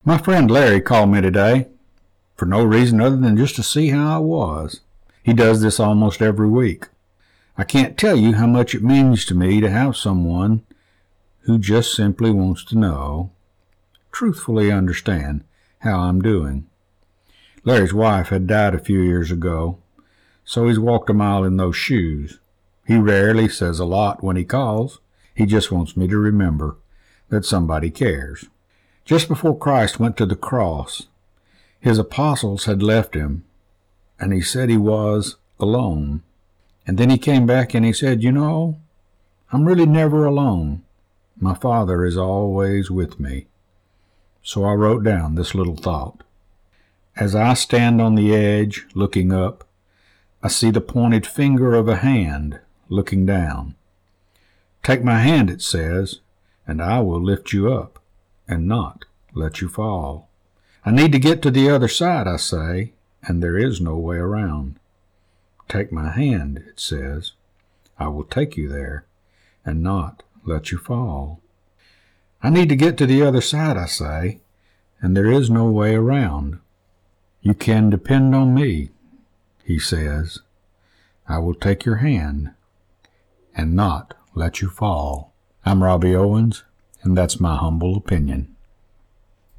My friend Larry called me today for no reason other than just to see how I was. He does this almost every week. I can't tell you how much it means to me to have someone who just simply wants to know, truthfully understand how I'm doing. Larry's wife had died a few years ago, so he's walked a mile in those shoes. He rarely says a lot when he calls. He just wants me to remember that somebody cares. Just before Christ went to the cross, his apostles had left him, and he said he was alone. And then he came back and he said, I'm really never alone. My Father is always with me. So I wrote down this little thought. As I stand on the edge, looking up, I see the pointed finger of a hand looking down. Take my hand, it says, and I will lift you up and not let you fall. I need to get to the other side, I say, and there is no way around. Take my hand, it says. I will take you there and not let you fall. I need to get to the other side, I say, and there is no way around. You can depend on me, he says. I will take your hand and not let you fall. I'm Robbie Owens, and that's my humble opinion.